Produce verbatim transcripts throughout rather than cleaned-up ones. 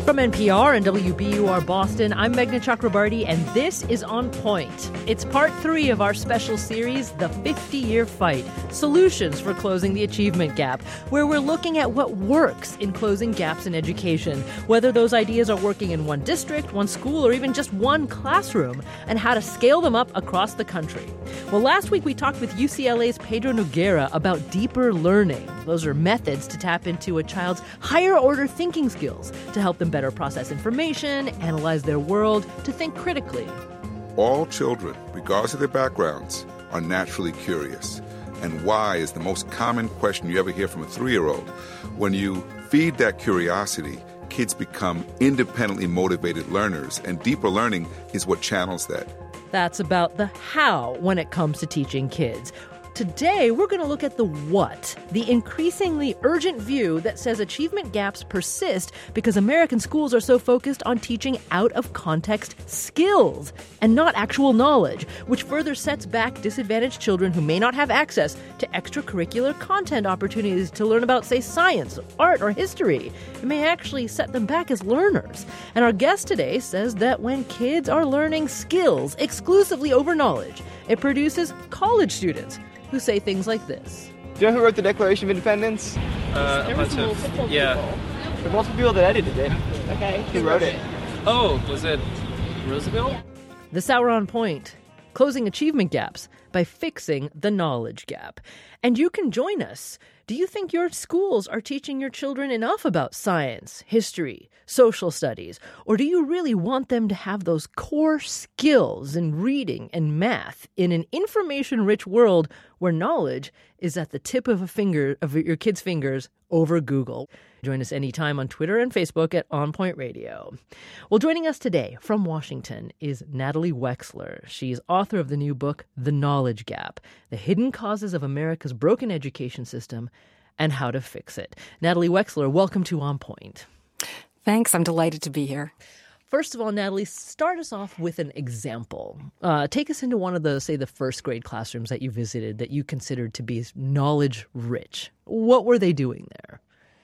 From N P R and W B U R Boston, I'm Meghna Chakrabarti, and this is On Point. It's part three of our special series, The fifty-Year Fight, Solutions for Closing the Achievement Gap, where we're looking at what works in closing gaps in education, whether those ideas are working in one district, one school, or even just one classroom, and how to scale them up across the country. Well, last week we talked with U C L A's Pedro Noguera about deeper learning. Those are methods to tap into a child's higher-order thinking skills to help them better process information, analyze their world, to think critically. All children, regardless of their backgrounds, are naturally curious. And why is the most common question you ever hear from a three-year-old. When you feed that curiosity, kids become independently motivated learners, and deeper learning is what channels that. That's about the how when it comes to teaching kids. Today, we're going to look at the what, the increasingly urgent view that says achievement gaps persist because American schools are so focused on teaching out-of-context skills and not actual knowledge, which further sets back disadvantaged children who may not have access to extracurricular content opportunities to learn about, say, science, art, or history. It may actually set them back as learners. And our guest today says that when kids are learning skills exclusively over knowledge, it produces college students who say things like this. Do you know who wrote the Declaration of Independence? Uh, a bunch of, yeah. There are multiple people that edited it. Okay. Who wrote it? Oh, was it Roosevelt? This hour On Point, closing achievement gaps by fixing the knowledge gap. And you can join us. Do you think your schools are teaching your children enough about science, history, social studies? Or do you really want them to have those core skills in reading and math in an information-rich world where knowledge is at the tip of a finger of your kids' fingers over Google? Join us anytime on Twitter and Facebook at On Point Radio. Well, joining us today from Washington is Natalie Wexler. She's author of the new book, The Knowledge Gap, The Hidden Causes of America's Broken Education System and How to Fix It. Natalie Wexler, welcome to On Point. Thanks. I'm delighted to be here. First of all, Natalie, start us off with an example. Uh, take us into one of the, say, the first grade classrooms that you visited that you considered to be knowledge rich. What were they doing there?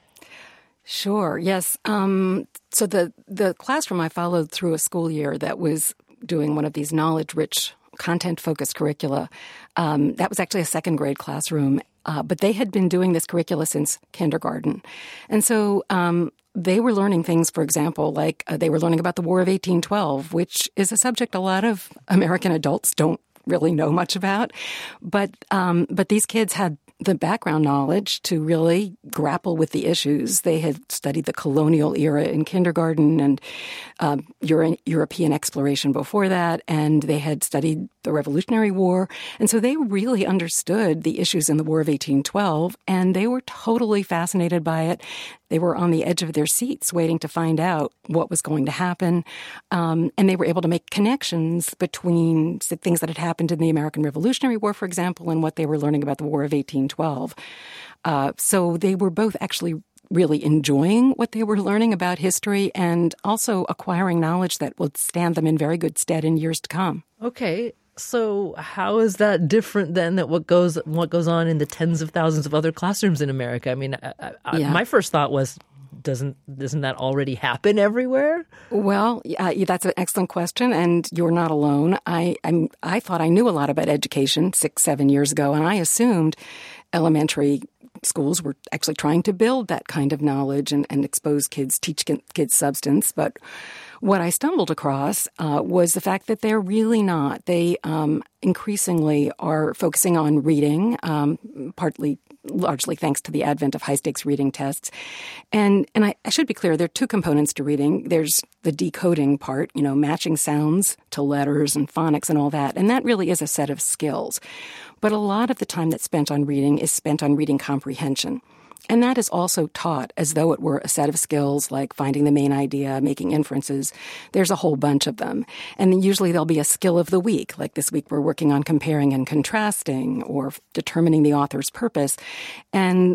Sure. Yes. Um, so the, the classroom I followed through a school year that was doing one of these knowledge-rich, content-focused curricula, um, that was actually a second grade classroom. Uh, but they had been doing this curricula since kindergarten. And so um, they were learning things, for example, like uh, they were learning about the War of eighteen twelve, which is a subject a lot of American adults don't really know much about. But um, but these kids had the background knowledge to really grapple with the issues. They had studied the colonial era in kindergarten and um, Euro- European exploration before that, and they had studied the Revolutionary War. And so they really understood the issues in the War of eighteen twelve, and they were totally fascinated by it. They were on the edge of their seats waiting to find out what was going to happen. Um, and they were able to make connections between things that had happened in the American Revolutionary War, for example, and what they were learning about the War of eighteen twelve. Uh, so they were both actually really enjoying what they were learning about history and also acquiring knowledge that would stand them in very good stead in years to come. Okay. So how is that different than that what goes what goes on in the tens of thousands of other classrooms in America? I mean, I, I, yeah. my first thought was, doesn't doesn't that already happen everywhere? Well, uh, that's an excellent question, and you're not alone. I I'm, I thought I knew a lot about education six, seven years ago, and I assumed elementary schools were actually trying to build that kind of knowledge and, and expose kids, teach kids substance. But what I stumbled across uh, was the fact that they're really not. They um, increasingly are focusing on reading, um, partly, largely thanks to the advent of high-stakes reading tests. And and I, I should be clear, there are two components to reading. There's the decoding part, you know, matching sounds to letters and phonics and all that. And that really is a set of skills. But a lot of the time that's spent on reading is spent on reading comprehension. And that is also taught as though it were a set of skills like finding the main idea, making inferences. There's a whole bunch of them. And usually there'll be a skill of the week. Like this week we're working on comparing and contrasting or determining the author's purpose. And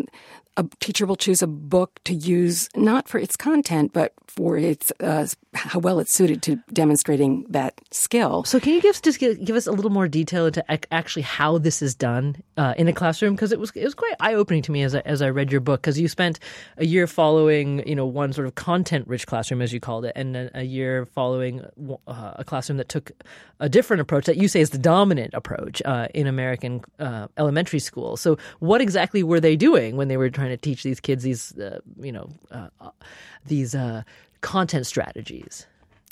a teacher will choose a book to use not for its content, but for its uh, how well it's suited to demonstrating that skill. So can you give, just give, give us a little more detail into ac- actually how this is done uh, in a classroom? Because it was it was quite eye-opening to me as I, as I read your book, because you spent a year following, you know, one sort of content-rich classroom, as you called it, and a, a year following uh, a classroom that took a different approach that you say is the dominant approach uh, in American uh, elementary school. So what exactly were they doing when they were trying to teach these kids these, uh, you know, uh, these uh, content strategies?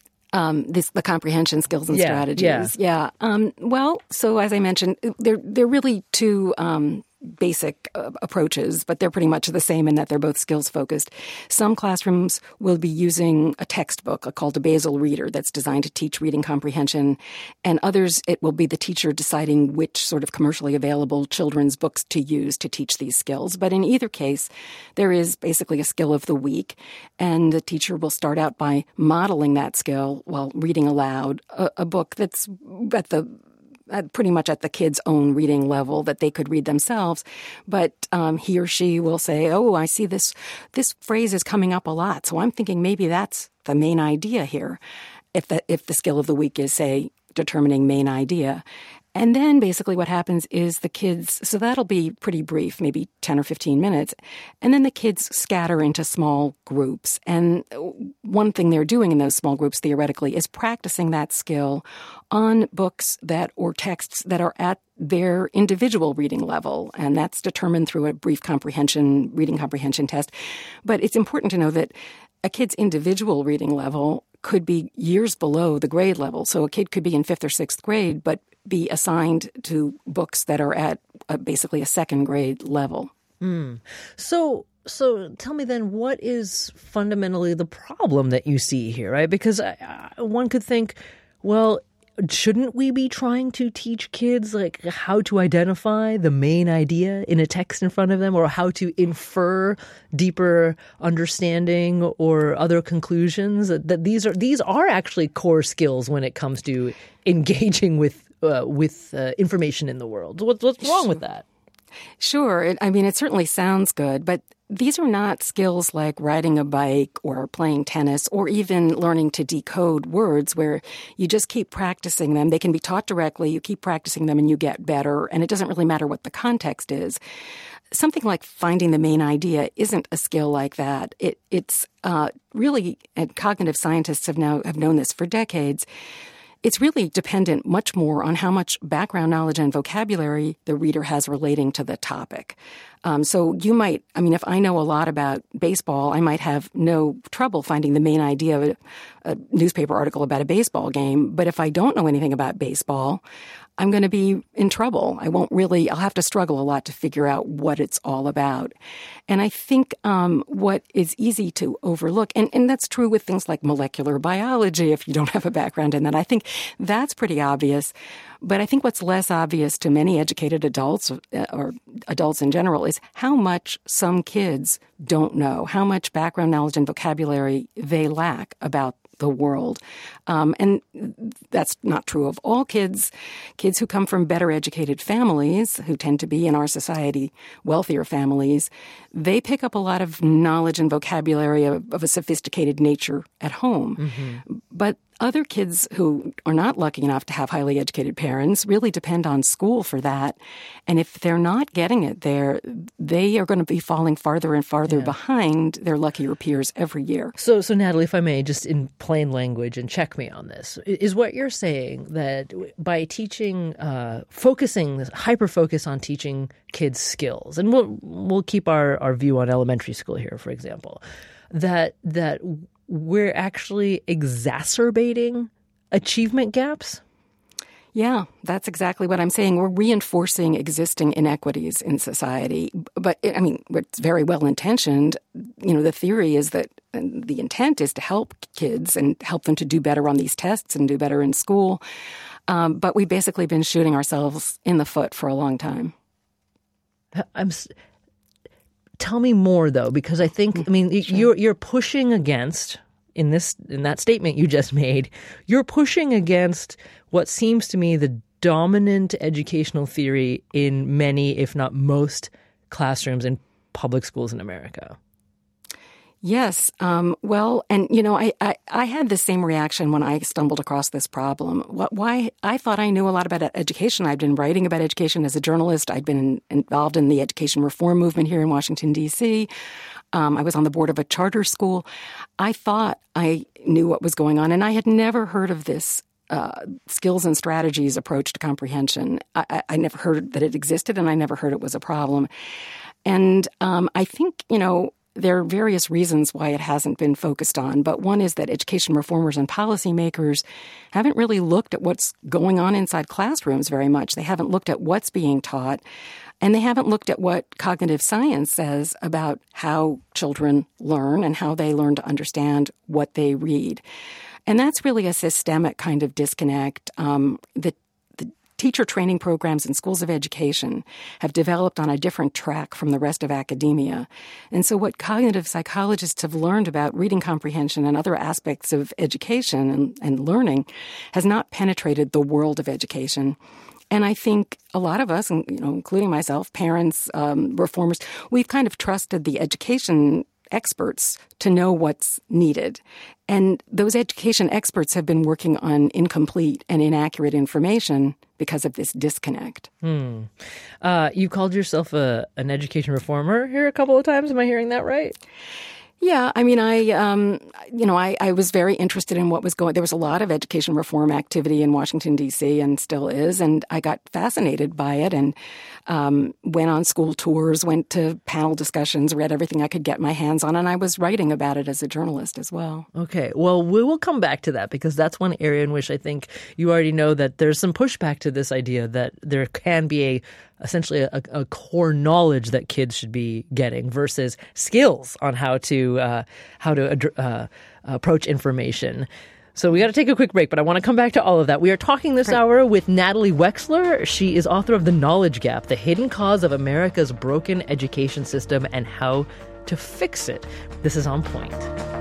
Um, this, the comprehension skills and yeah, strategies. Yeah. yeah. Um, well, so as I mentioned, they're they're really two um, basic uh, approaches, but they're pretty much the same in that they're both skills focused. Some classrooms will be using a textbook called a basal reader that's designed to teach reading comprehension, and others it will be the teacher deciding which sort of commercially available children's books to use to teach these skills. But in either case, there is basically a skill of the week, and the teacher will start out by modeling that skill while reading aloud a, a book that's at the At pretty much at the kid's own reading level that they could read themselves. But um, he or she will say, oh, I see this this phrase is coming up a lot, so I'm thinking maybe that's the main idea here, if the, if the skill of the week is, say, determining main idea. And then basically what happens is the kids, so that'll be pretty brief, maybe ten or fifteen minutes, and then the kids scatter into small groups. And one thing they're doing in those small groups, theoretically, is practicing that skill on books that or texts that are at their individual reading level, and that's determined through a brief comprehension, reading comprehension test. But it's important to know that a kid's individual reading level could be years below the grade level. So a kid could be in fifth or sixth grade, but be assigned to books that are at a, basically a second grade level. Mm. So, so tell me then, what is fundamentally the problem that you see here, right? Because I, I, one could think, well, shouldn't we be trying to teach kids like how to identify the main idea in a text in front of them, or how to infer deeper understanding or other conclusions? That these are these are actually core skills when it comes to engaging with uh, with uh, information in the world. What's what's wrong with that? Sure. It, I mean, it certainly sounds good, but these are not skills like riding a bike or playing tennis or even learning to decode words where you just keep practicing them. They can be taught directly. You keep practicing them and you get better, and it doesn't really matter what the context is. Something like finding the main idea isn't a skill like that. It, it's uh, really, and cognitive scientists have now have known this for decades, it's really dependent much more on how much background knowledge and vocabulary the reader has relating to the topic. Um, so you might, I mean, if I know a lot about baseball, I might have no trouble finding the main idea of a, a newspaper article about a baseball game. But if I don't know anything about baseball, I'm going to be in trouble. I won't really, I'll have to struggle a lot to figure out what it's all about. And I think um, what is easy to overlook, and, and that's true with things like molecular biology, if you don't have a background in that, I think that's pretty obvious. But I think what's less obvious to many educated adults, or adults in general, is how much some kids don't know, how much background knowledge and vocabulary they lack about the world. Um, and that's not true of all kids. Kids who come from better educated families, who tend to be in our society wealthier families, they pick up a lot of knowledge and vocabulary of, of a sophisticated nature at home. Mm-hmm. But other kids who are not lucky enough to have highly educated parents really depend on school for that. And if they're not getting it there, they are going to be falling farther and farther yeah. behind their luckier peers every year. So, so Natalie, if I may, just in plain language, and check me on this, is what you're saying that by teaching, uh, focusing, this hyper-focus on teaching kids skills, and we'll we'll keep our, our view on elementary school here, for example, that that we're actually exacerbating achievement gaps? Yeah, that's exactly what I'm saying. We're reinforcing existing inequities in society. But, I mean, it's very well-intentioned. You know, the theory is that the intent is to help kids and help them to do better on these tests and do better in school. Um, but we've basically been shooting ourselves in the foot for a long time. I'm... Tell me more, though, because I think, I mean, sure. you're you're pushing against, in this in that statement you just made, you're pushing against what seems to me the dominant educational theory in many, if not most, classrooms in public schools in America? Yes. Um, well, and, you know, I, I, I had the same reaction when I stumbled across this problem. What, why I thought I knew a lot about education. I'd been writing about education as a journalist. I'd been involved in the education reform movement here in Washington, D C Um, I was on the board of a charter school. I thought I knew what was going on, and I had never heard of this uh, skills and strategies approach to comprehension. I, I, I never heard that it existed, and I never heard it was a problem. And um, I think, you know, there are various reasons why it hasn't been focused on, but one is that education reformers and policymakers haven't really looked at what's going on inside classrooms very much. They haven't looked at what's being taught, and they haven't looked at what cognitive science says about how children learn and how they learn to understand what they read. And that's really a systemic kind of disconnect um, that teacher training programs in schools of education have developed on a different track from the rest of academia. And so what cognitive psychologists have learned about reading comprehension and other aspects of education and, and learning has not penetrated the world of education. And I think a lot of us, you know, including myself, parents, um, reformers, we've kind of trusted the education experts to know what's needed. And those education experts have been working on incomplete and inaccurate information because of this disconnect. Hmm. Uh, you called yourself a, an education reformer here a couple of times. Am I hearing that right? Yeah, I mean, I, um, you know, I, I was very interested in what was going. There was a lot of education reform activity in Washington, D C, and still is, and I got fascinated by it and um, went on school tours, went to panel discussions, read everything I could get my hands on, and I was writing about it as a journalist as well. Okay, well, we will come back to that because that's one area in which I think you already know that there's some pushback to this idea that there can be a essentially a, a core knowledge that kids should be getting versus skills on how to uh, how to uh, approach information. So we got to take a quick break, but I want to come back to all of that. We are talking this Great. hour with Natalie Wexler. She is author of The Knowledge Gap, The Hidden Cause of America's Broken Education System and How to Fix It. This is On Point.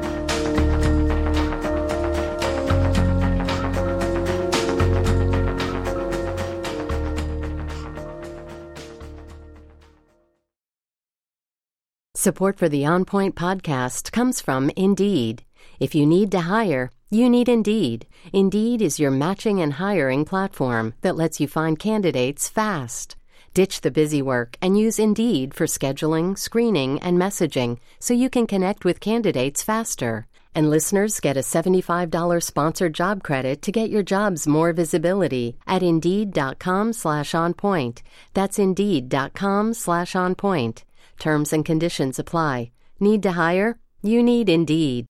Support for the On Point podcast comes from Indeed. If you need to hire, you need Indeed. Indeed is your matching and hiring platform that lets you find candidates fast. Ditch the busy work and use Indeed for scheduling, screening, and messaging so you can connect with candidates faster. And listeners get a seventy-five dollars sponsored job credit to get your jobs more visibility at Indeed.com slash on point. That's Indeed.com slash on point. Terms and conditions apply. Need to hire? You need Indeed.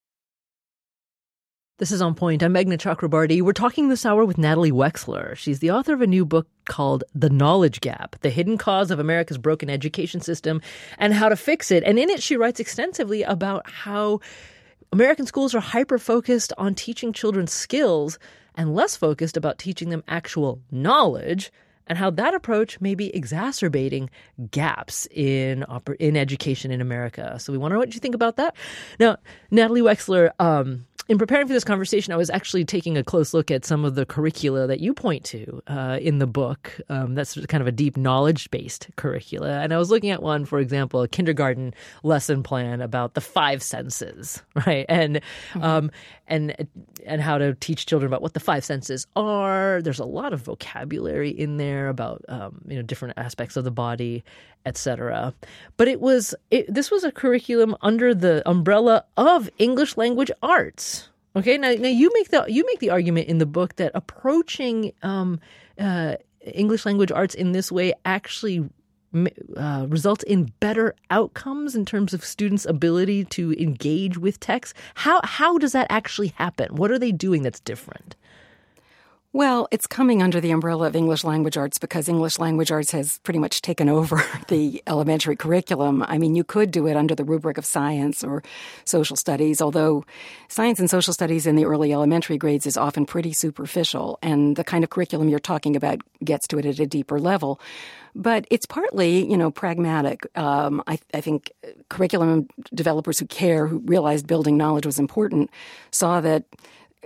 This is On Point. I'm Meghna Chakrabarty. We're talking this hour with Natalie Wexler. She's the author of a new book called The Knowledge Gap, The Hidden Cause of America's Broken Education System and How to Fix It. And in it, she writes extensively about how American schools are hyper-focused on teaching children skills and less focused about teaching them actual knowledge, and how that approach may be exacerbating gaps in in education in America. So we want to know what you think about that. Now, Natalie Wexler, um, in preparing for this conversation, I was actually taking a close look at some of the curricula that you point to uh, in the book. Um, that's kind of a deep knowledge-based curricula. And I was looking at one, for example, a kindergarten lesson plan about the five senses, right? And mm-hmm. um, and and how to teach children about what the five senses are. There's a lot of vocabulary in there about um, you know different aspects of the body, et cetera. But it was it, this was a curriculum under the umbrella of English language arts. Okay, now now you make the you make the argument in the book that approaching um, uh, English language arts in this way actually uh, results in better outcomes in terms of students' ability to engage with text. How how does that actually happen? What are they doing that's different? Well, it's coming under the umbrella of English language arts because English language arts has pretty much taken over the elementary curriculum. I mean, you could do it under the rubric of science or social studies, although science and social studies in the early elementary grades is often pretty superficial, and the kind of curriculum you're talking about gets to it at a deeper level. But it's partly, you know, pragmatic. Um, I, I think curriculum developers who care, who realized building knowledge was important, saw that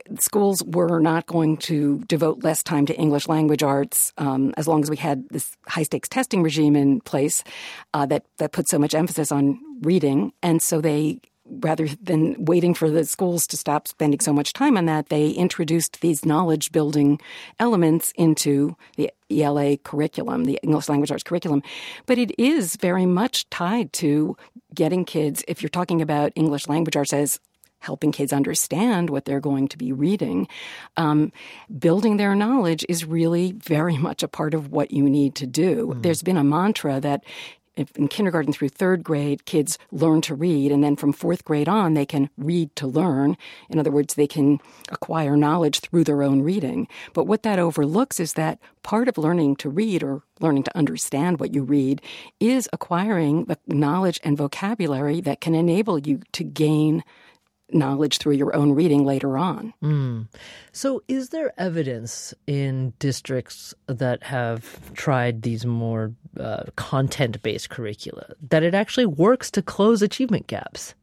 schools were not going to devote less time to English language arts um, as long as we had this high-stakes testing regime in place uh, that, that put so much emphasis on reading. And so they, rather than waiting for the schools to stop spending so much time on that, they introduced these knowledge-building elements into the E L A curriculum, the English language arts curriculum. But it is very much tied to getting kids, if you're talking about English language arts as helping kids understand what they're going to be reading, um, building their knowledge is really very much a part of what you need to do. Mm. There's been a mantra that in kindergarten through third grade, kids learn to read, and then from fourth grade on, they can read to learn. In other words, they can acquire knowledge through their own reading. But what that overlooks is that part of learning to read or learning to understand what you read is acquiring the knowledge and vocabulary that can enable you to gain knowledge through your own reading later on. Mm. So is there evidence in districts that have tried these more uh, content-based curricula that it actually works to close achievement gaps?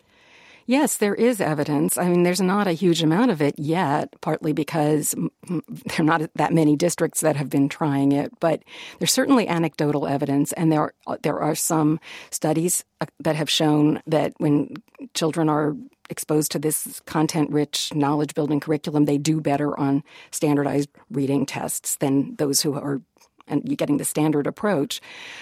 Yes, there is evidence. I mean, there's not a huge amount of it yet, partly because there are not that many districts that have been trying it, but there's certainly anecdotal evidence, and there are, there are some studies that have shown that when children are exposed to this content-rich, knowledge-building curriculum, they do better on standardized reading tests than those who are and you're getting the standard approach.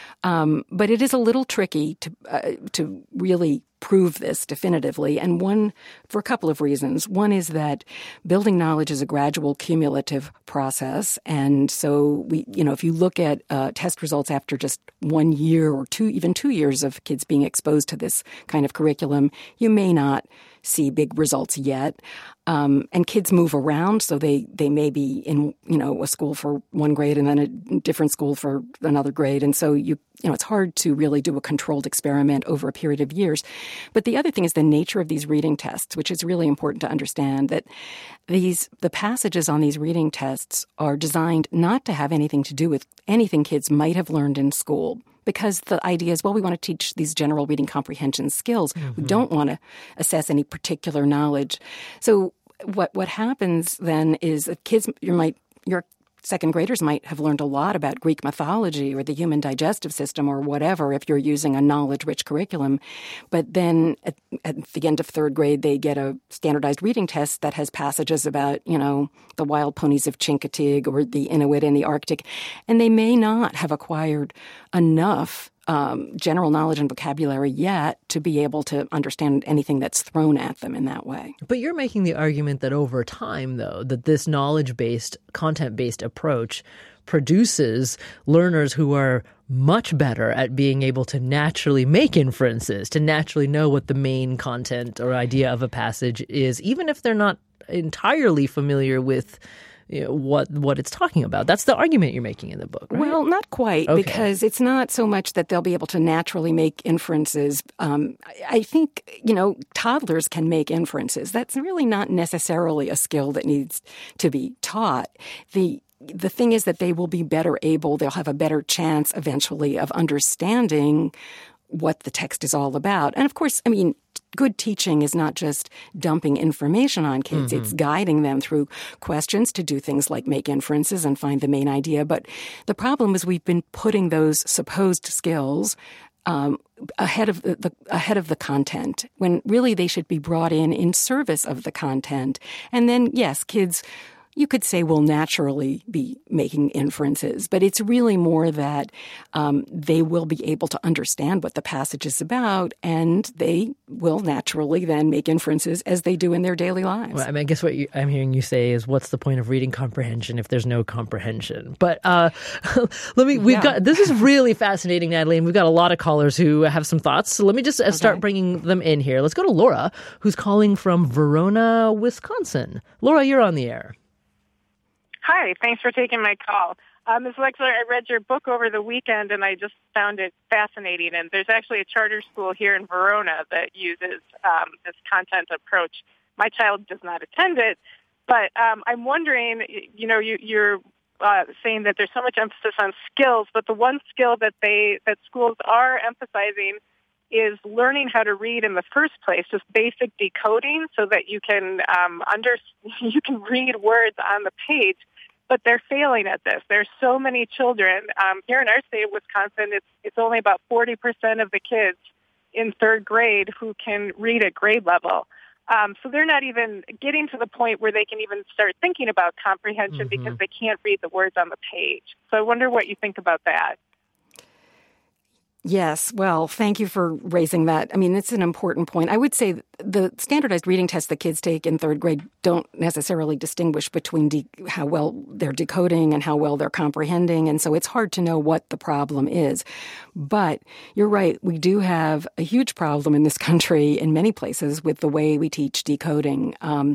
Um, but it is a little tricky to uh, to really prove this definitively, and one for a couple of reasons. One is that building knowledge is a gradual, cumulative process, and so we, you know, if you look at uh, test results after just one year or two, even two years of kids being exposed to this kind of curriculum, you may not see big results yet. Um, and kids move around, so they, they may be in, you know, a school for one grade and then a different school for another grade. And so, you you know, it's hard to really do a controlled experiment over a period of years. But the other thing is the nature of these reading tests, which is really important to understand, that these the passages on these reading tests are designed not to have anything to do with anything kids might have learned in school. Because the idea is, well, we want to teach these general reading comprehension skills. Mm-hmm. We don't want to assess any particular knowledge. So what what happens then is that kids, you might, your second graders might have learned a lot about Greek mythology or the human digestive system or whatever if you're using a knowledge-rich curriculum. But then at, at the end of third grade, they get a standardized reading test that has passages about, you know, the wild ponies of Chincoteague or the Inuit in the Arctic. And they may not have acquired enough Um, general knowledge and vocabulary yet to be able to understand anything that's thrown at them in that way. But you're making the argument that over time, though, that this knowledge-based, content-based approach produces learners who are much better at being able to naturally make inferences, to naturally know what the main content or idea of a passage is, even if they're not entirely familiar with You know, what what it's talking about. That's the argument you're making in the book, right? Well, not quite, okay. Because it's not so much that they'll be able to naturally make inferences. Um, I think, you know, toddlers can make inferences. That's really not necessarily a skill that needs to be taught. The The thing is that they will be better able, they'll have a better chance eventually of understanding what the text is all about. And of course, I mean, good teaching is not just dumping information on kids. Mm-hmm. It's guiding them through questions to do things like make inferences and find the main idea. But the problem is we've been putting those supposed skills um, ahead of the, the ahead of the content, when really they should be brought in in service of the content. And then, yes, kids, you could say, will naturally be making inferences, but it's really more that um, they will be able to understand what the passage is about, and they will naturally then make inferences as they do in their daily lives. Well, I mean, I guess what you, I'm hearing you say is, what's the point of reading comprehension if there's no comprehension? But uh, let me, we've yeah. got, this is really fascinating, Natalie, and we've got a lot of callers who have some thoughts. So let me just uh, start okay. bringing them in here. Let's go to Laura, who's calling from Verona, Wisconsin. Laura, you're on the air. Hi, thanks for taking my call. Uh, Miz Wexler, I read your book over the weekend, and I just found it fascinating. And there's actually a charter school here in Verona that uses um, this content approach. My child does not attend it, but um, I'm wondering, you know, you, you're uh, saying that there's so much emphasis on skills, but the one skill that they that schools are emphasizing is learning how to read in the first place, just basic decoding so that you can um, under you can read words on the page. But they're failing at this. There's so many children. Um, here in our state of Wisconsin, it's, it's only about forty percent of the kids in third grade who can read at grade level. Um, so they're not even getting to the point where they can even start thinking about comprehension mm-hmm. because they can't read the words on the page. So I wonder what you think about that. Yes. Well, thank you for raising that. I mean, it's an important point. I would say the standardized reading tests that kids take in third grade don't necessarily distinguish between de- how well they're decoding and how well they're comprehending. And so it's hard to know what the problem is. But you're right. We do have a huge problem in this country in many places with the way we teach decoding. Um,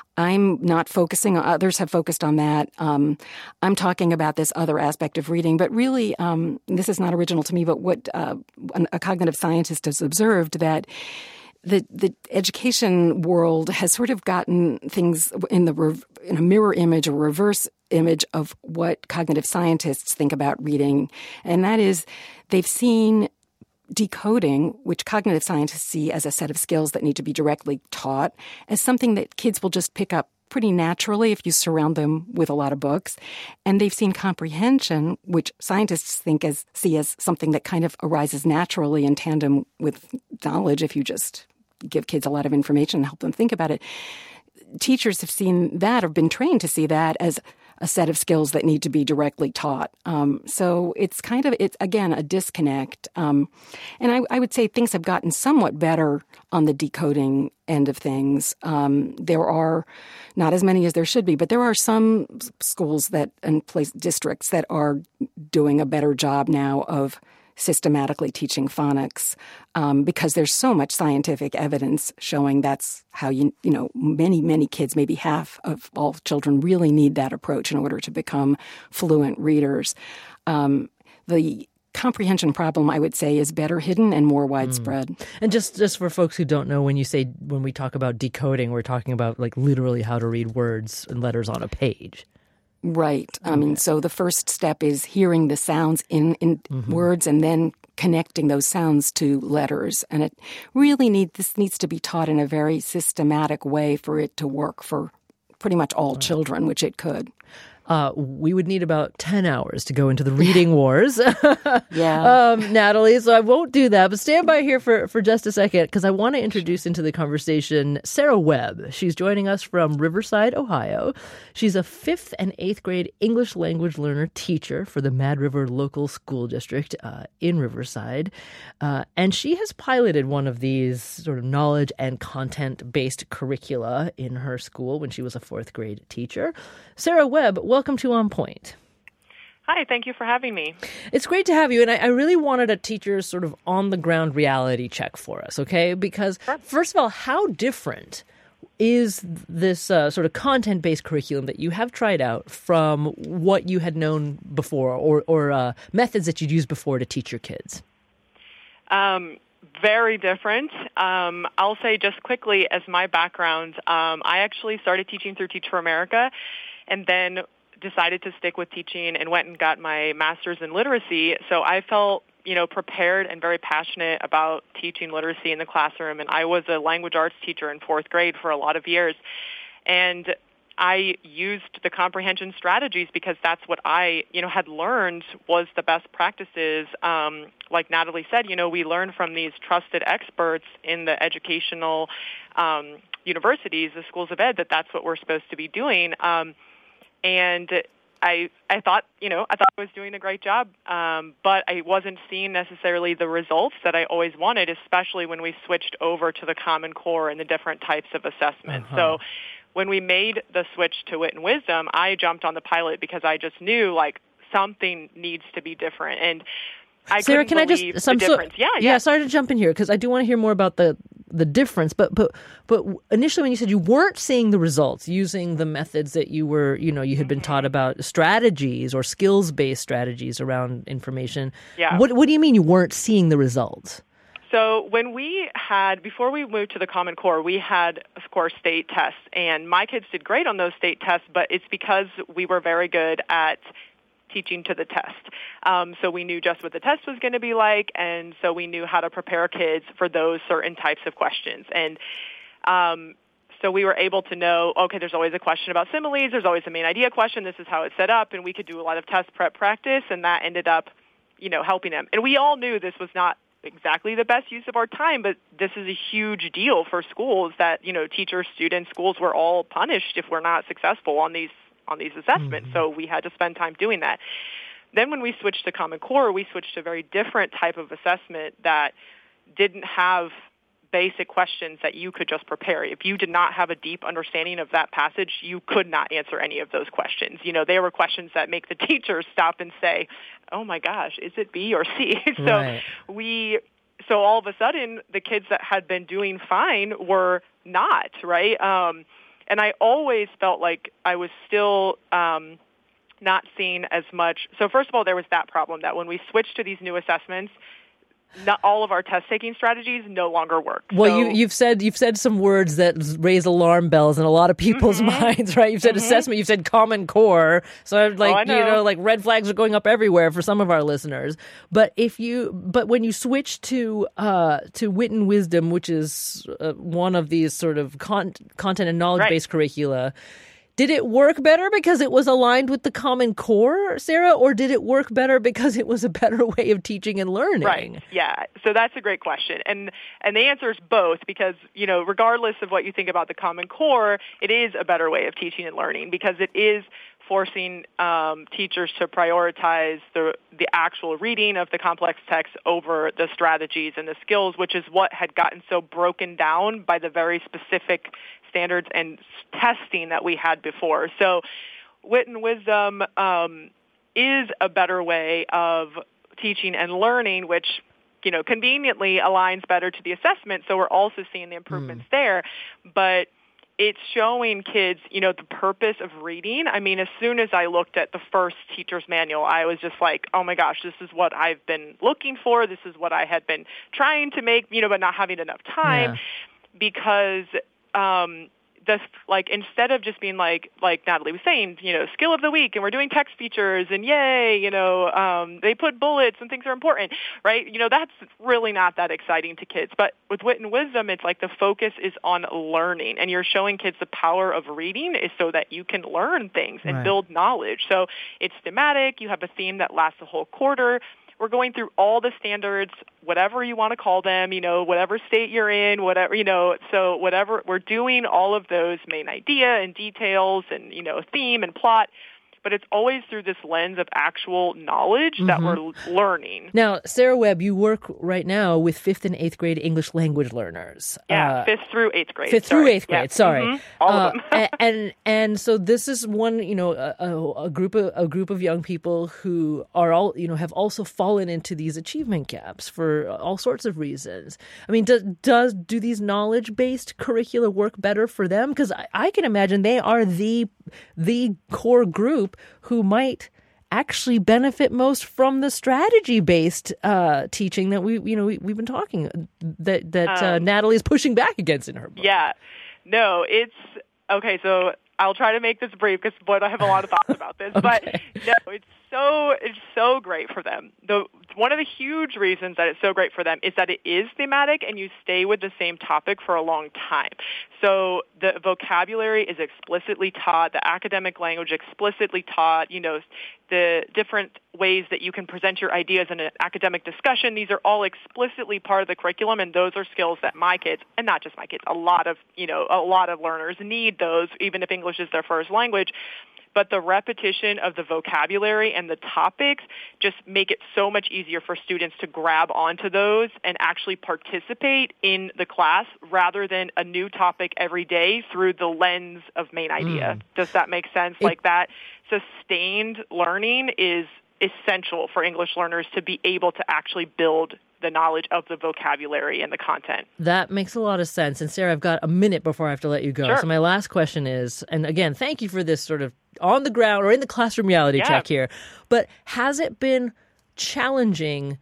I'm not focusing on, others have focused on that. Um, I'm talking about this other aspect of reading, but really, um, this is not original to me, but what uh, a cognitive scientist has observed that the the education world has sort of gotten things in the rev- in a mirror image or reverse image of what cognitive scientists think about reading, and that is they've seen decoding, which cognitive scientists see as a set of skills that need to be directly taught, as something that kids will just pick up pretty naturally if you surround them with a lot of books. And they've seen comprehension, which scientists think as see as something that kind of arises naturally in tandem with knowledge if you just give kids a lot of information and help them think about it. Teachers have seen that or been trained to see that as a set of skills that need to be directly taught. Um, so it's kind of, it's again, a disconnect. Um, and I, I would say things have gotten somewhat better on the decoding end of things. Um, there are not as many as there should be, but there are some schools that and place districts that are doing a better job now of systematically teaching phonics um, because there's so much scientific evidence showing that's how you, you know, many, many kids, maybe half of all children really need that approach in order to become fluent readers. Um, the comprehension problem, I would say, is better hidden and more widespread. Mm. And just, just for folks who don't know, when you say, when we talk about decoding, we're talking about like literally how to read words and letters on a page. Right. I mean, so the first step is hearing the sounds in, in mm-hmm. words and then connecting those sounds to letters. And it really need this needs to be taught in a very systematic way for it to work for pretty much all right. children, which it could. Uh, we would need about ten hours to go into the reading wars. yeah. Um, Natalie, so I won't do that, but stand by here for, for just a second because I want to introduce into the conversation Sarah Webb. She's joining us from Riverside, Ohio. She's a fifth and eighth grade English language learner teacher for the Mad River Local School District uh, in Riverside. Uh, and she has piloted one of these sort of knowledge and content-based curricula in her school when she was a fourth grade teacher. Sarah Webb, welcome to On Point. Hi, thank you for having me. It's great to have you, and I, I really wanted a teacher's sort of on-the-ground reality check for us, okay? Because, sure. First of all, how different is this uh, sort of content-based curriculum that you have tried out from what you had known before or, or uh, methods that you'd used before to teach your kids? Um Very different. Um, I'll say just quickly as my background, um, I actually started teaching through Teach for America and then decided to stick with teaching and went and got my master's in literacy. So I felt, you know, prepared and very passionate about teaching literacy in the classroom. And I was a language arts teacher in fourth grade for a lot of years. And I used the comprehension strategies because that's what I, you know, had learned was the best practices. Um, like Natalie said, you know, we learn from these trusted experts in the educational um, universities, the schools of ed, that that's what we're supposed to be doing. Um, and I, I thought, you know, I thought I was doing a great job, um, but I wasn't seeing necessarily the results that I always wanted, especially when we switched over to the Common Core and the different types of assessment. Uh-huh. So when we made the switch to Wit and Wisdom, I jumped on the pilot because I just knew, like, something needs to be different. And I Sarah, couldn't can I believe just the some difference. So, yeah, yeah, yeah. Sorry to jump in here because I do want to hear more about the the difference. But but but initially, when you said you weren't seeing the results using the methods that you were, you know, you had been mm-hmm. taught about strategies or skills based strategies around information. Yeah. What what do you mean you weren't seeing the results? So when we had, before we moved to the Common Core, we had, of course, state tests. And my kids did great on those state tests, but it's because we were very good at teaching to the test. Um, so we knew just what the test was going to be like, and so we knew how to prepare kids for those certain types of questions. And um, so we were able to know, okay, there's always a question about similes, there's always a main idea question, this is how it's set up, and we could do a lot of test prep practice, and that ended up, you know, helping them. And we all knew this was not exactly the best use of our time, but this is a huge deal for schools that, you know, teachers, students, schools were all punished if we're not successful on these on these assessments. Mm-hmm. So we had to spend time doing that. Then when we switched to Common Core, we switched to a very different type of assessment that didn't have basic questions that you could just prepare. If you did not have a deep understanding of that passage, you could not answer any of those questions. You know, they were questions that make the teachers stop and say, oh my gosh, is it B or C? so right. we, so all of a sudden, the kids that had been doing fine were not, right? Um, and I always felt like I was still um, not seeing as much. So first of all, there was that problem that when we switched to these new assessments, not all of our test-taking strategies no longer work. Well, so, you, you've said you've said some words that raise alarm bells in a lot of people's mm-hmm. minds, right? You've said mm-hmm. assessment, you've said Common Core, so like oh, know. you know, like red flags are going up everywhere for some of our listeners. But if you, but when you switch to uh, to Wit and Wisdom, which is uh, one of these sort of con- content and knowledge-based right. curricula. Did it work better because it was aligned with the Common Core, Sarah, or did it work better because it was a better way of teaching and learning? Right. Yeah. So that's a great question. And and the answer is both because, you know, regardless of what you think about the Common Core, it is a better way of teaching and learning because it is forcing um, teachers to prioritize the the actual reading of the complex text over the strategies and the skills, which is what had gotten so broken down by the very specific standards and testing that we had before. So Wit and Wisdom um, is a better way of teaching and learning, which, you know, conveniently aligns better to the assessment. So we're also seeing the improvements mm. there. But it's showing kids, you know, the purpose of reading. I mean, as soon as I looked at the first teacher's manual, I was just like, oh my gosh, this is what I've been looking for. This is what I had been trying to make, you know, but not having enough time yeah. because um, the like instead of just being like like Natalie was saying, you know, skill of the week, and we're doing text features, and yay, you know, um, they put bullets and things are important, right? You know, that's really not that exciting to kids. But with Wit and Wisdom, it's like the focus is on learning, and you're showing kids the power of reading is so that you can learn things and right. build knowledge. So it's thematic. You have a theme that lasts a whole quarter. We're going through all the standards, whatever you want to call them, you know, whatever state you're in, whatever, you know, so whatever, we're doing all of those main idea and details and, you know, theme and plot. But it's always through this lens of actual knowledge mm-hmm. that we're learning. Now, Sarah Webb, you work right now with fifth and eighth grade English language learners. Yeah, uh, fifth through eighth grade. Fifth sorry. through eighth grade. Yeah. Sorry, mm-hmm. all uh, of them. and, and and so this is one, you know, a, a, a group of a group of young people who are all, you know, have also fallen into these achievement gaps for all sorts of reasons. I mean, does does do these knowledge based curricula work better for them? Because I, I can imagine they are the the core group who might actually benefit most from the strategy-based uh, teaching that we, you know, we, we've been talking that that um, uh, Natalie's pushing back against in her book. Yeah, no, it's okay. So I'll try to make this brief because boy, I have a lot of thoughts about this. okay. But no, it's so it's so great for them. The one of the huge reasons that it's so great for them is that it is thematic and you stay with the same topic for a long time. So the vocabulary is explicitly taught, the academic language explicitly taught, you know, the different ways that you can present your ideas in an academic discussion. These are all explicitly part of the curriculum, and those are skills that my kids, and not just my kids, a lot of, you know, a lot of learners need those, even if English is their first language. But the repetition of the vocabulary and the topics just make it so much easier for students to grab onto those and actually participate in the class rather than a new topic every day through the lens of main idea. Mm. Does that make sense? It, like that sustained learning is essential for English learners to be able to actually build the knowledge of the vocabulary and the content. That makes a lot of sense. And Sarah, I've got a minute before I have to let you go. Sure. So my last question is, and again, thank you for this sort of on the ground or in the classroom reality yeah. check here, but has it been challenging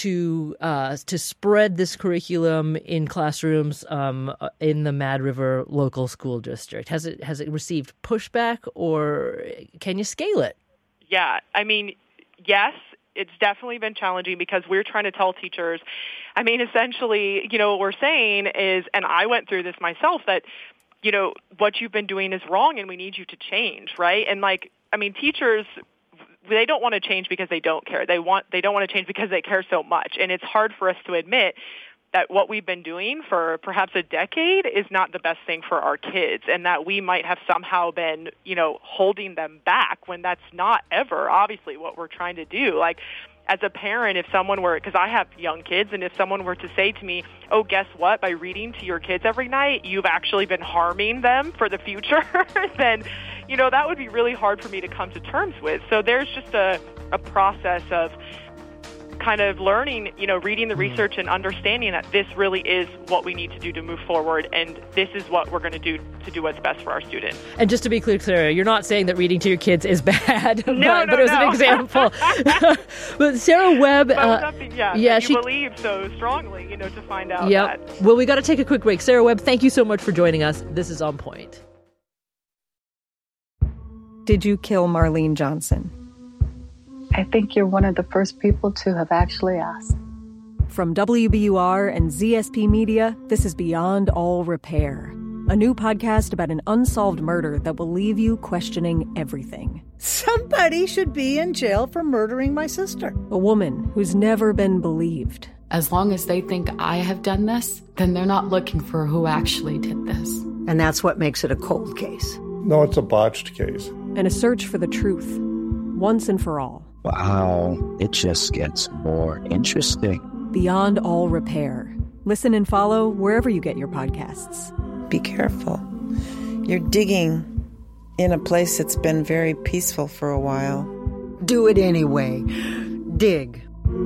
to uh, to spread this curriculum in classrooms um, in the Mad River local school district? Has it has it received pushback, or can you scale it? Yeah, I mean, yes, it's definitely been challenging because we're trying to tell teachers, I mean, essentially, you know, what we're saying is, and I went through this myself, that, you know, what you've been doing is wrong and we need you to change, right? And like, I mean, teachers, they don't want to change because they don't care. They want, they don't want to change because they care so much. And it's hard for us to admit that what we've been doing for perhaps a decade is not the best thing for our kids, and that we might have somehow been, you know, holding them back when that's not ever obviously what we're trying to do. Like, as a parent, if someone were, because I have young kids, and if someone were to say to me, oh, guess what, by reading to your kids every night, you've actually been harming them for the future, then, you know, that would be really hard for me to come to terms with. So there's just a, a process of kind of learning, you know, reading the research and understanding that this really is what we need to do to move forward, and this is what we're going to do to do what's best for our students. And just to be clear, Sarah, you're not saying that reading to your kids is bad, no, but, no, but it was no. an example. But Sarah Webb, but uh, something, yeah, yeah, that she you believe so strongly, you know, to find out yep. that. Well, we got to take a quick break. Sarah Webb, thank you so much for joining us. This is On Point. Did you kill Marlene Johnson? I think you're one of the first people to have actually asked. From W B U R and Z S P Media, this is Beyond All Repair, a new podcast about an unsolved murder that will leave you questioning everything. Somebody should be in jail for murdering my sister. A woman who's never been believed. As long as they think I have done this, then they're not looking for who actually did this. And that's what makes it a cold case. No, it's a botched case. And a search for the truth, once and for all. Wow, it just gets more interesting. Beyond All Repair. Listen and follow wherever you get your podcasts. Be careful. You're digging in a place that's been very peaceful for a while. Do it anyway. Dig.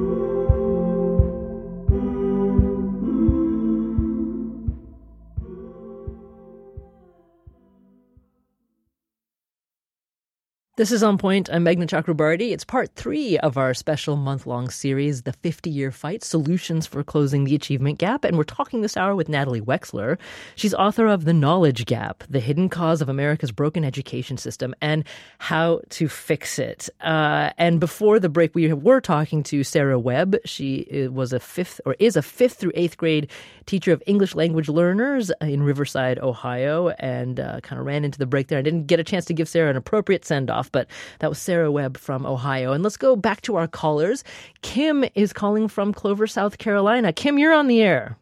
This is On Point. I'm Meghna Chakrabarti. It's part three of our special month-long series, The fifty-Year Fight, Solutions for Closing the Achievement Gap. And we're talking this hour with Natalie Wexler. She's author of The Knowledge Gap, The Hidden Cause of America's Broken Education System and How to Fix It. Uh, and before the break, we were talking to Sarah Webb. She was a fifth, or is a fifth through eighth grade teacher of English language learners in Riverside, Ohio, and uh, kind of ran into the break there. I didn't get a chance to give Sarah an appropriate send-off, but that was Sarah Webb from Ohio. And let's go back to our callers. Kim is calling from Clover, South Carolina. Kim, you're on the air.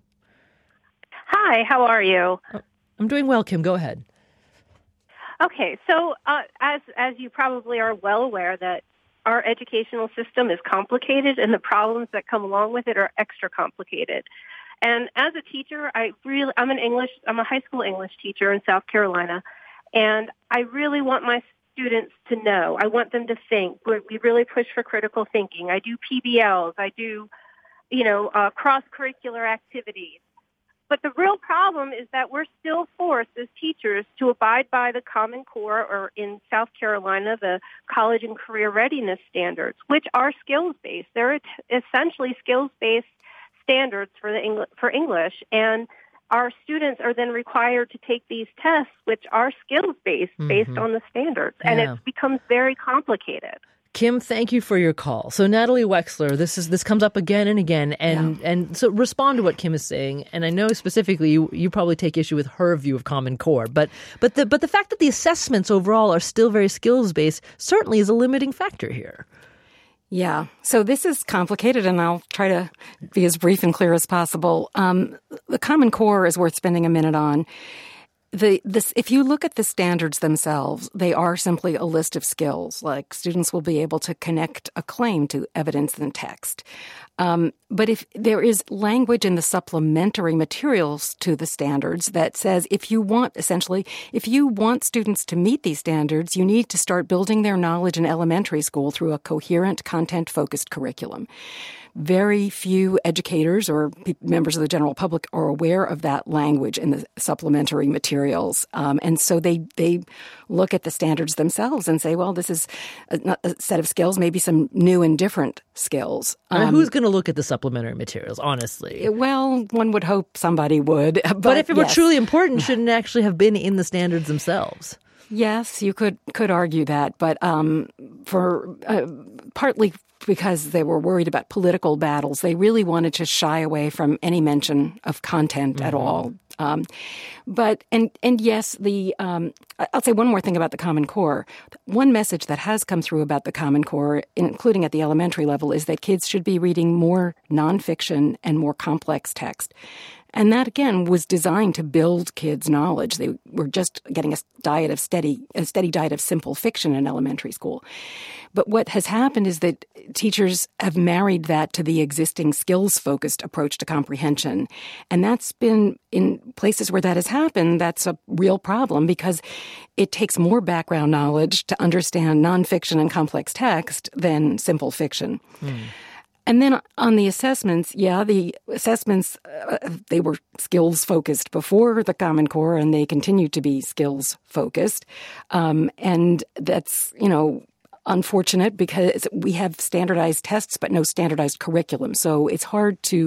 Hi, how are you? I'm doing well, Kim. Go ahead. Okay, so uh, as as you probably are well aware, that our educational system is complicated and the problems that come along with it are extra complicated. And as a teacher, I really I'm an English I'm a high school English teacher in South Carolina, and I really want my students to know. I want them to think. We really push for critical thinking. I do P B Ls. I do, you know, uh, cross-curricular activities. But the real problem is that we're still forced as teachers to abide by the Common Core, or in South Carolina, the College and Career Readiness Standards, which are skills-based. They're essentially skills-based standards for the Engl- for English, and our students are then required to take these tests, which are skills-based, mm-hmm. based on the standards, and yeah. it becomes very complicated. Kim, thank you for your call. So Natalie Wexler, this is this comes up again and again, and yeah. and so respond to what Kim is saying. And I know specifically you, you probably take issue with her view of Common Core, but but the but the fact that the assessments overall are still very skills-based certainly is a limiting factor here. Yeah. So this is complicated, and I'll try to be as brief and clear as possible. Um, the Common Core is worth spending a minute on. The this if you look at the standards themselves, they are simply a list of skills. Like, students will be able to connect a claim to evidence and text. Um, but if there is language in the supplementary materials to the standards that says if you want, essentially, if you want students to meet these standards, you need to start building their knowledge in elementary school through a coherent, content-focused curriculum. Very few educators or members of the general public are aware of that language in the supplementary materials. Um, and so they they look at the standards themselves and say, well, this is a, a set of skills, maybe some new and different skills. Um, um, who's going to look at the supplementary materials, honestly? Well, one would hope somebody would. But, but if it yes. were truly important, shouldn't it actually have been in the standards themselves? Yes, you could could argue that, but um, for uh, partly because they were worried about political battles. They really wanted to shy away from any mention of content mm-hmm. at all. Um, but, and, and yes, the, um, I'll say one more thing about the Common Core. One message that has come through about the Common Core, including at the elementary level, is that kids should be reading more nonfiction and more complex text. And that, again, was designed to build kids' knowledge. They were just getting a diet of steady, a steady diet of simple fiction in elementary school. But what has happened is that teachers have married that to the existing skills-focused approach to comprehension. And that's been, in places where that has happened, that's a real problem because it takes more background knowledge to understand nonfiction and complex text than simple fiction. Hmm. And then on the assessments, yeah, the assessments, uh, they were skills-focused before the Common Core, and they continue to be skills-focused. Um, and that's, you know, unfortunate because we have standardized tests but no standardized curriculum. So it's hard to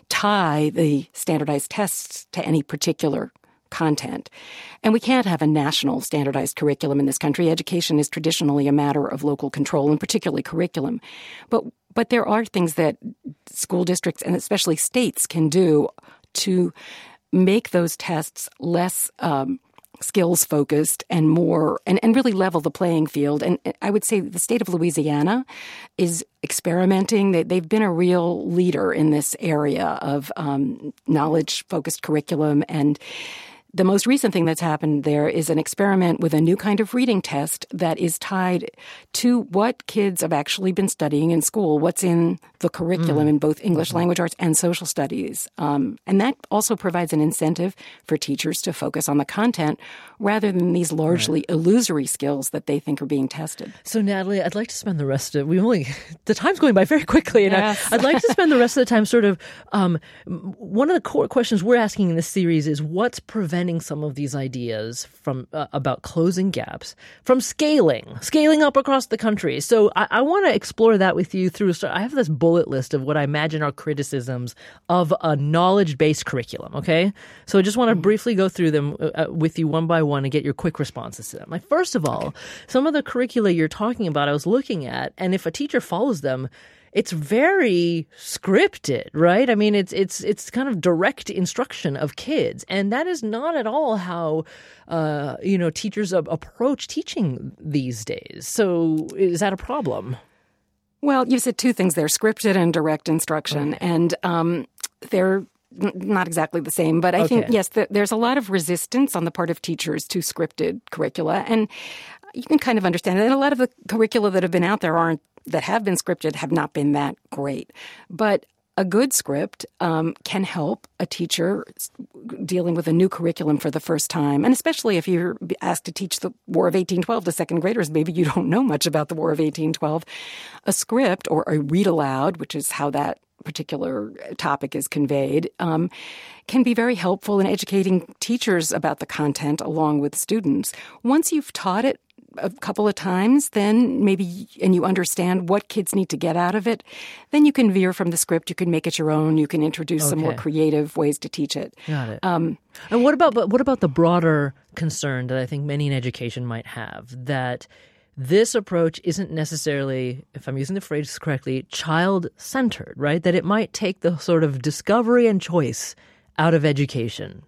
tie the standardized tests to any particular content. And we can't have a national standardized curriculum in this country. Education is traditionally a matter of local control, and particularly curriculum. But But there are things that school districts and especially states can do to make those tests less um, skills-focused and more, and, and really level the playing field. And I would say the state of Louisiana is experimenting. They, they've been a real leader in this area of um, knowledge-focused curriculum. And the most recent thing that's happened there is an experiment with a new kind of reading test that is tied to what kids have actually been studying in school, what's in the curriculum mm. in both English mm-hmm. language arts and social studies. Um, and that also provides an incentive for teachers to focus on the content rather than these largely right. illusory skills that they think are being tested. So, Natalie, I'd like to spend the rest of we only the time's going by very quickly, and yes. I, I'd like to spend the rest of the time sort of um, one of the core questions we're asking in this series is what's preventing some of these ideas from uh, about closing gaps from scaling, scaling up across the country. So I, I want to explore that with you through. I have this bullet list of what I imagine are criticisms of a knowledge-based curriculum. Okay, so I just want to mm-hmm. briefly go through them uh, with you one by one and get your quick responses to them. Like, first of all, okay. some of the curricula you're talking about, I was looking at, and if a teacher follows them, it's very scripted, right? I mean, it's it's it's kind of direct instruction of kids, and that is not at all how uh, you know teachers uh, approach teaching these days. So, is that a problem? Well, you said two things there: scripted and direct instruction, okay. and um, they're not exactly the same. But I okay. think yes, th- there's a lot of resistance on the part of teachers to scripted curricula, and you can kind of understand that. And a lot of the curricula that have been out there aren't. that have been scripted have not been that great. But a good script um, can help a teacher dealing with a new curriculum for the first time. And especially if you're asked to teach the War of eighteen twelve to second graders, maybe you don't know much about the War of eighteen twelve. A script or a read aloud, which is how that particular topic is conveyed, um, can be very helpful in educating teachers about the content along with students. Once you've taught it a couple of times, then maybe, and you understand what kids need to get out of it, then you can veer from the script. You can make it your own. You can introduce okay. some more creative ways to teach it. Got it. Um, and what about, but what about the broader concern that I think many in education might have, that this approach isn't necessarily, if I'm using the phrase correctly, child-centered, right? That it might take the sort of discovery and choice out of education.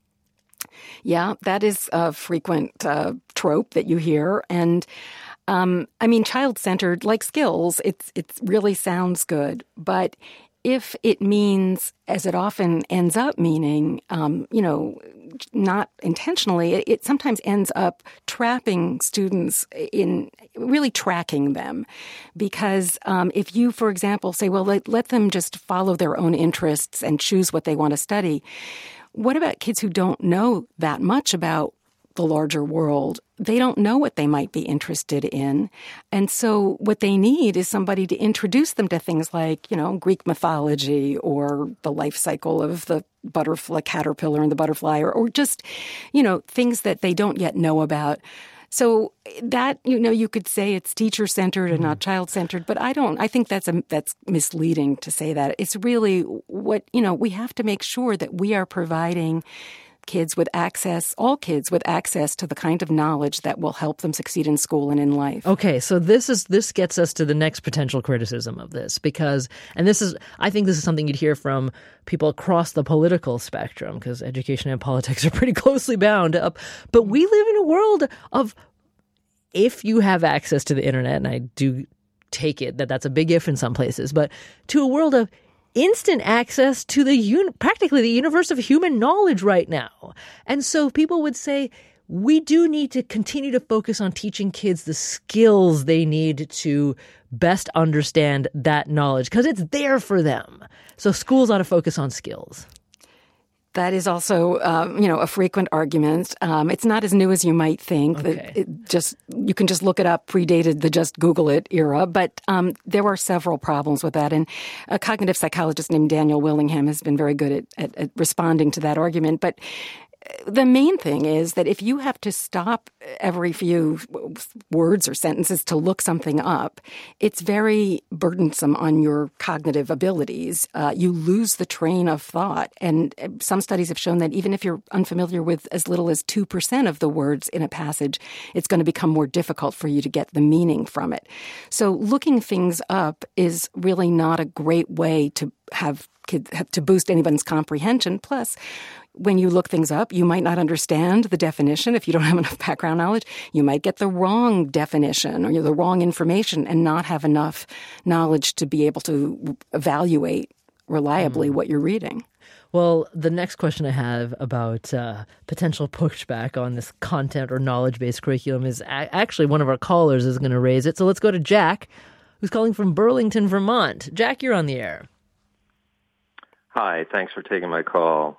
Yeah, that is a frequent uh, trope that you hear. And um, I mean, child-centered, like skills, it's it really sounds good. But if it means, as it often ends up meaning, um, you know, not intentionally, it, it sometimes ends up trapping students in really tracking them. Because um, if you, for example, say, well, let, let them just follow their own interests and choose what they want to study, what about kids who don't know that much about the larger world? They don't know what they might be interested in. And so what they need is somebody to introduce them to things like, you know, Greek mythology or the life cycle of the butterfly, caterpillar and the butterfly, or, or just, you know, things that they don't yet know about. So that, you know, you could say it's teacher-centered and not child-centered, but I don't. I think that's a, that's misleading to say that. It's really what, you know, we have to make sure that we are providing kids with access, all kids with access to the kind of knowledge that will help them succeed in school and in life. Okay, so this is this gets us to the next potential criticism of this because, and this is, I think this is something you'd hear from people across the political spectrum because education and politics are pretty closely bound up. But we live in a world of, if you have access to the internet, and I do take it that that's a big if in some places, but to a world of instant access to the un- practically the universe of human knowledge right now. And so people would say, we do need to continue to focus on teaching kids the skills they need to best understand that knowledge because it's there for them. So schools ought to focus on skills. That is also, um, you know, a frequent argument. Um, it's not as new as you might think. Okay. That it just you can just look it up, predated the just Google it era. But um, there were several problems with that. And a cognitive psychologist named Daniel Willingham has been very good at, at, at responding to that argument. But the main thing is that if you have to stop every few words or sentences to look something up, it's very burdensome on your cognitive abilities. Uh, you lose the train of thought. And some studies have shown that even if you're unfamiliar with as little as two percent of the words in a passage, it's going to become more difficult for you to get the meaning from it. So looking things up is really not a great way to have kids have to boost anyone's comprehension. Plus, when you look things up, you might not understand the definition. If you don't have enough background knowledge, you might get the wrong definition or the wrong information and not have enough knowledge to be able to evaluate reliably mm. what you're reading. Well, the next question I have about uh, potential pushback on this content or knowledge-based curriculum is a- actually one of our callers is going to raise it. So let's go to Jack, who's calling from Burlington, Vermont. Jack, you're on the air. Hi, thanks for taking my call.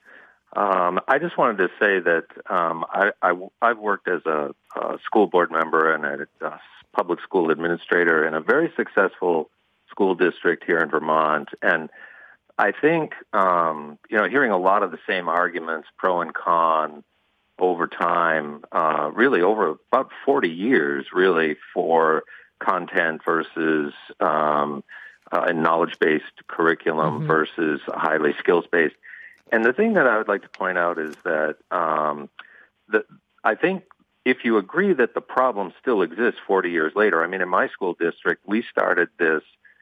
Um, I just wanted to say that um, I, I, I've worked as a, a school board member and a, a public school administrator in a very successful school district here in Vermont. And I think, um, you know, hearing a lot of the same arguments, pro and con, over time, uh, really over about forty years, really, for content versus um, uh, a knowledge-based curriculum mm-hmm. versus highly skills-based. And the thing that I would like to point out is that um, the, I think if you agree that the problem still exists forty years later, I mean, in my school district, we started this,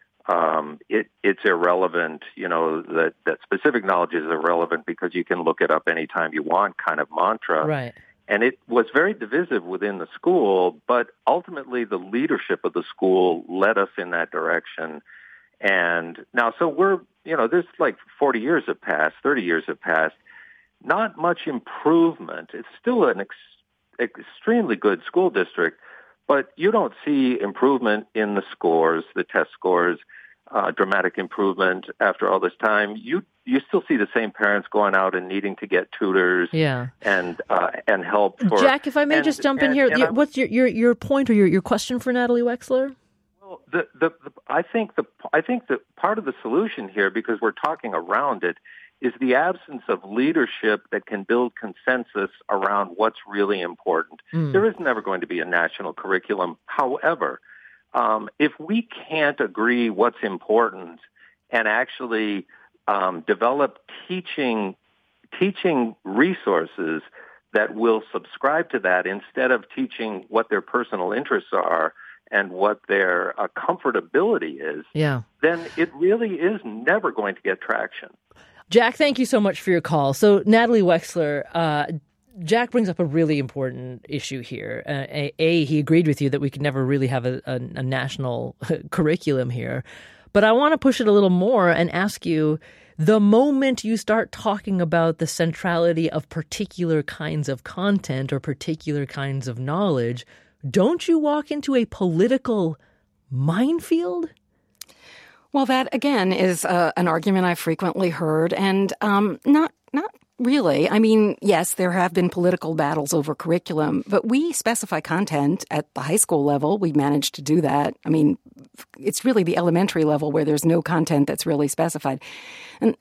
um, it, it's irrelevant, you know, that, that specific knowledge is irrelevant because you can look it up anytime you want kind of mantra. Right. And it was very divisive within the school, but ultimately the leadership of the school led us in that direction. And now, so we're, you know, there's like forty years have passed, thirty years have passed, not much improvement. It's still an ex- extremely good school district, but you don't see improvement in the scores, the test scores, uh, dramatic improvement after all this time. You you still see the same parents going out and needing to get tutors yeah. and uh, and help. For, Jack, if I may and, just jump and, in here, and your, what's your, your, your point or your, your question for Natalie Wexler? The, the, the, I think the I think that part of the solution here, because we're talking around it, is the absence of leadership that can build consensus around what's really important. Mm. There is never going to be a national curriculum. However, um, if we can't agree what's important and actually um, develop teaching teaching resources that will subscribe to that instead of teaching what their personal interests are and what their uh, comfortability is, yeah. then it really is never going to get traction. Jack, thank you so much for your call. So Natalie Wexler, uh, Jack brings up a really important issue here. Uh, a, a, he agreed with you that we could never really have a, a, a national curriculum here. But I want to push it a little more and ask you, the moment you start talking about the centrality of particular kinds of content or particular kinds of knowledge, don't you walk into a political minefield? Well, that, again, is uh, an argument I've frequently heard, and um, not not really. I mean, yes, there have been political battles over curriculum, but we specify content at the high school level. We managed to do that. I mean, it's really the elementary level where there's no content that's really specified. And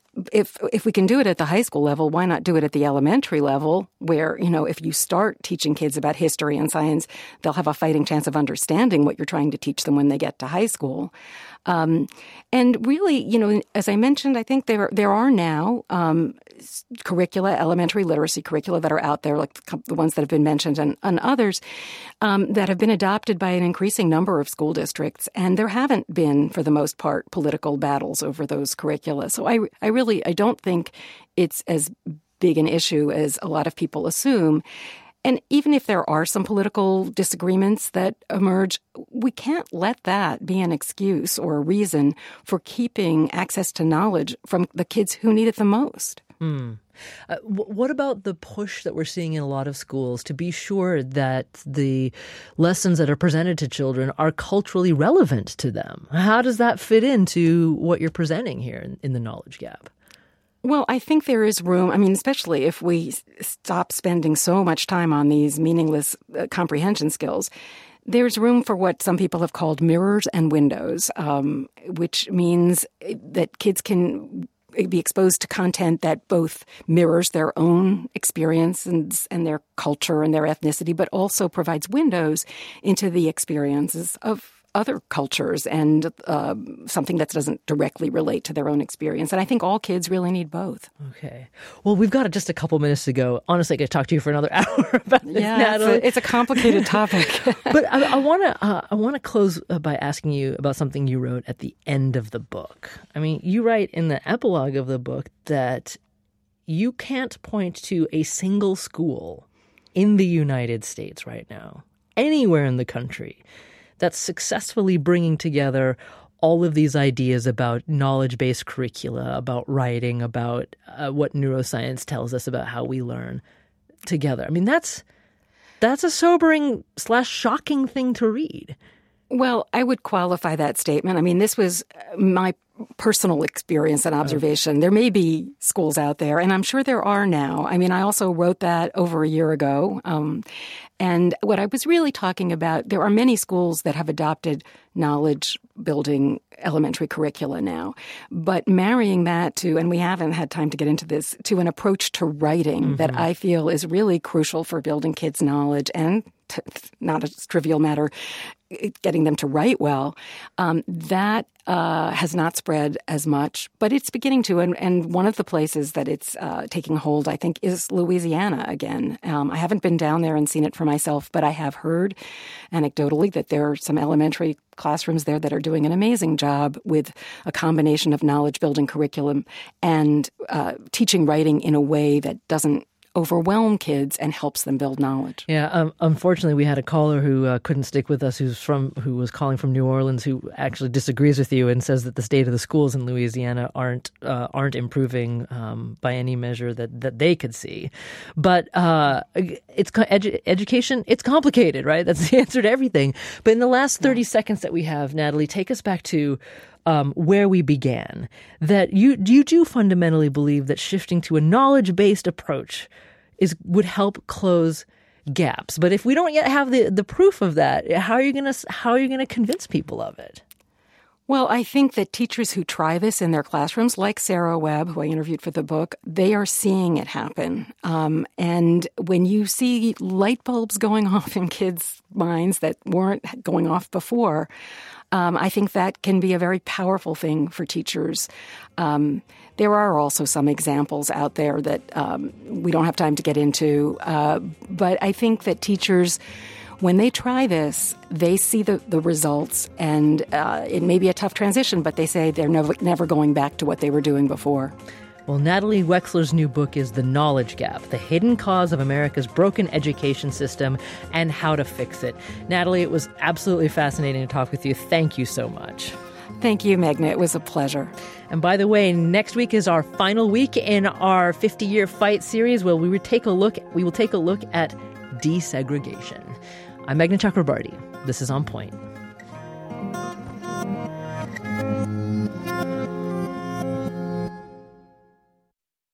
if if we can do it at the high school level, why not do it at the elementary level where, you know, if you start teaching kids about history and science, they'll have a fighting chance of understanding what you're trying to teach them when they get to high school. Um, and really, you know, as I mentioned, I think there there are now um, curricula, elementary literacy curricula that are out there, like the ones that have been mentioned and, and others, um, that have been adopted by an increasing number of school districts. And there haven't been, for the most part, political battles over those curricula. So I, I really, I don't think it's as big an issue as a lot of people assume. And even if there are some political disagreements that emerge, we can't let that be an excuse or a reason for keeping access to knowledge from the kids who need it the most. Mm. Uh, w- what about the push that we're seeing in a lot of schools to be sure that the lessons that are presented to children are culturally relevant to them? How does that fit into what you're presenting here in, in the knowledge gap? Well, I think there is room. I mean, especially if we stop spending so much time on these meaningless uh, comprehension skills, there's room for what some people have called mirrors and windows, um, which means that kids can be exposed to content that both mirrors their own experience and, and their culture and their ethnicity, but also provides windows into the experiences of other cultures and uh, something that doesn't directly relate to their own experience. And I think all kids really need both. Okay. Well, we've got just a couple minutes to go. Honestly, I could talk to you for another hour about this, yeah, Natalie. It's a, it's a complicated topic. But I want to uh, I want to close by asking you about something you wrote at the end of the book. I mean, you write in the epilogue of the book that you can't point to a single school in the United States right now, anywhere in the country, that's successfully bringing together all of these ideas about knowledge-based curricula, about writing, about uh, what neuroscience tells us about how we learn together. I mean, that's that's a sobering slash shocking thing to read. Well, I would qualify that statement. I mean, this was my personal experience and observation. There may be schools out there, and I'm sure there are now. I mean, I also wrote that over a year ago. Um, and what I was really talking about, there are many schools that have adopted knowledge-building elementary curricula now. But marrying that to, and we haven't had time to get into this, to an approach to writing mm-hmm. that I feel is really crucial for building kids' knowledge and t- not a trivial matter, getting them to write well, um, that uh, has not spread as much, but it's beginning to. And, and one of the places that it's uh, taking hold, I think, is Louisiana again. Um, I haven't been down there and seen it for myself, but I have heard anecdotally that there are some elementary classrooms there that are doing an amazing job with a combination of knowledge-building curriculum and uh, teaching writing in a way that doesn't overwhelm kids and helps them build knowledge. Yeah, um, unfortunately, we had a caller who uh, couldn't stick with us, who's from, who was calling from New Orleans, who actually disagrees with you and says that the state of the schools in Louisiana aren't uh, aren't improving um, by any measure that, that they could see. But uh, it's edu- education. It's complicated, right? That's the answer to everything. But in the last thirty yeah. seconds that we have, Natalie, take us back to Um, where we began, that you you do fundamentally believe that shifting to a knowledge-based approach is would help close gaps. But if we don't yet have the, the proof of that, how are you gonna how are you gonna convince people of it? Well, I think that teachers who try this in their classrooms, like Sarah Webb, who I interviewed for the book, they are seeing it happen. Um, and when you see light bulbs going off in kids' minds that weren't going off before, um, I think that can be a very powerful thing for teachers. Um, there are also some examples out there that um, we don't have time to get into. Uh, but I think that teachers, when they try this, they see the, the results, and uh, it may be a tough transition, but they say they're never, never going back to what they were doing before. Well, Natalie Wexler's new book is The Knowledge Gap, The Hidden Cause of America's Broken Education System and How to Fix It. Natalie, it was absolutely fascinating to talk with you. Thank you so much. Thank you, Meghna. It was a pleasure. And by the way, next week is our final week in our fifty-year fight series, where we will take a look, we will take a look at desegregation. I'm Meghna Chakrabarti. This is On Point.